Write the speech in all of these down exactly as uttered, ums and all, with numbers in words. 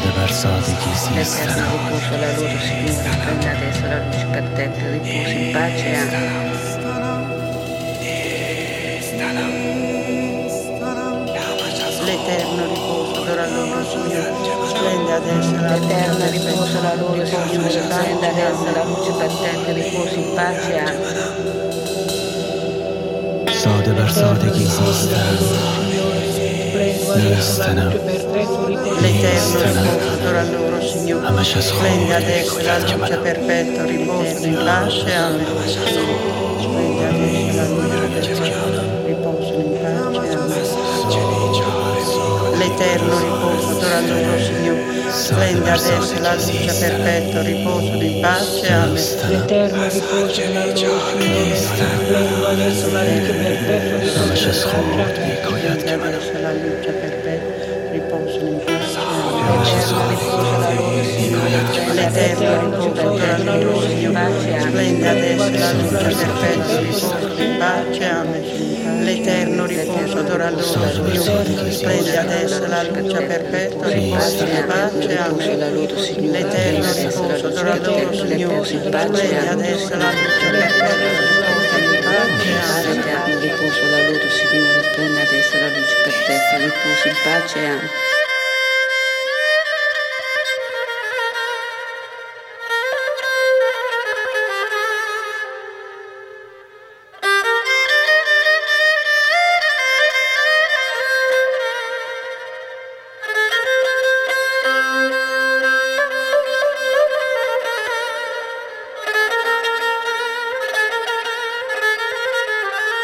L'eterno riposo la loro Signore, prenda adesso la luce per te, che riposi in pace e l'eterno riposo della loro Signore, splende adesso la l'eterno riposo la loro Signore, prenda adesso la luce per te, che riposi in pace e Sade bر سادگی زیستم نیستنم l'eterno riposo della loro Signore, همش از خواب splende adesso la luce perfetta, riposo in pace e splende adesso la luce perfetta, riposo in pace e l'eterno riposo della loro Signore, splende adesso la luce perfetta, riposo in pace e l'eterno riposo della loro Signore, splende adesso la luce perfetta, همش از خواب میکاید که splende منو adesso la luce perfetta, riposo in pace همش از خواب میکاید که منو l'eterno riposo della loro Signore, splende adesso la luce perfetta, riposo in pace amen. L'eterno riposo della loro Signore, splende adesso la luce perfetta, riposo in pace amen. L'eterno riposo della loro Signore, splende adesso la luce perfetta, riposo in pace amen. L'eterno riposo della loro Signore, splende adesso la luce perfetta, riposo in pace amen.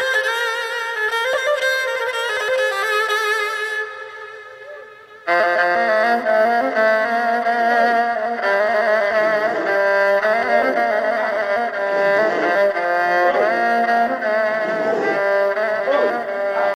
Uh...